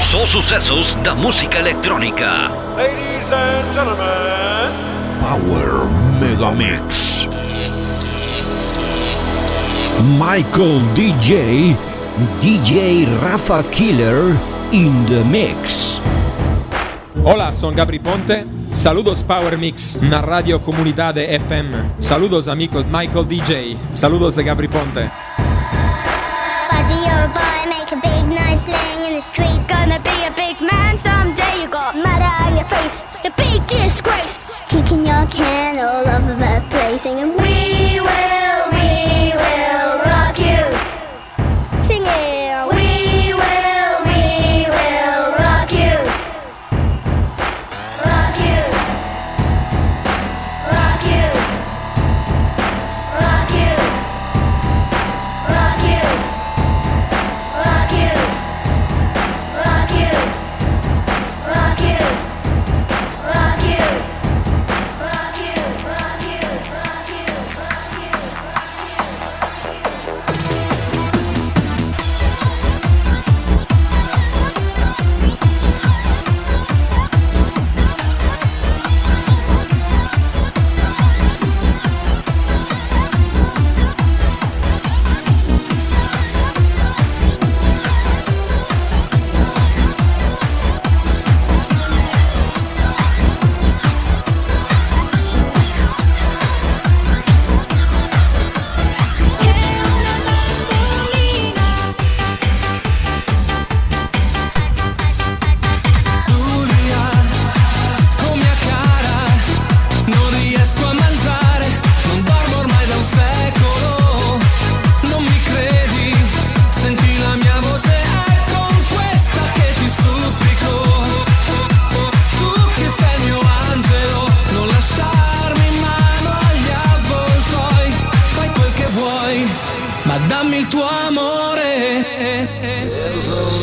Só sucessos da música electrónica. Ladies and gentlemen, Power Mega Mix. Michael DJ Rafa Killer in the mix. Hola, son Gabri Ponte. Saludos Power Mix na Radio Comunidade FM. Saludos amigos Michael DJ. Saludos de Gabri Ponte. Buddy, you're a boy, make a big noise playing in the street. Gonna be a big man someday. You got mud on your face, a big disgrace. Kicking your can all over the place, singing we will rock you. Sing it, we will rock you. Rock you. Rock you. Rock you. Rock you. Rock you. Rock you. Rock you. Rock you. Rock you. Rock you. Rock you. Ma dammi il tuo amore.